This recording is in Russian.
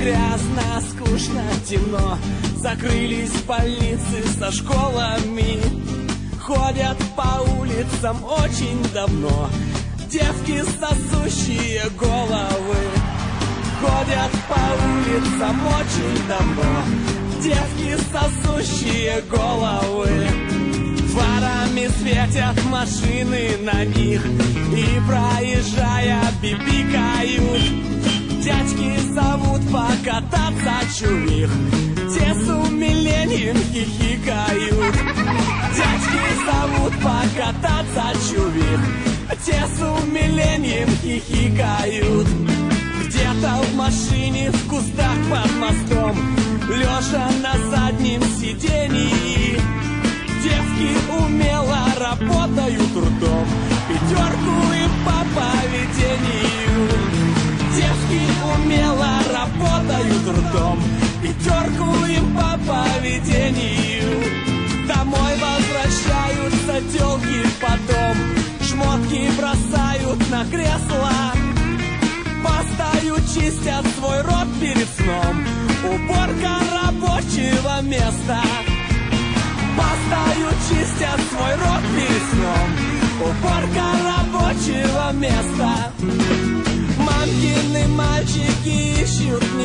грязно, скучно, темно. Закрылись больницы со школами, ходят по улицам очень давно. Девки, сосущие головы, ходят по улицам очень давно. Девки, сосущие головы, фарами светят машины на них и, проезжая, бибикают. Дядьки зовут покататься чувих, те с умилением хихикают. Дядьки зовут покататься чувих, те с умилением хихикают. Где-то в машине, в кустах под мостом, лежа на заднем сидении, девки умело работают ртом, пятерку им по поведению. Девки умело работают ртом, пятерку им по поведению. Домой возвращаются тёлки потом, шмотки бросают на кресло, постою чистят свой рот перед сном, уборка рабочего места. Постою чистят свой рот перед сном, уборка рабочего места. Мамкины мальчики ищут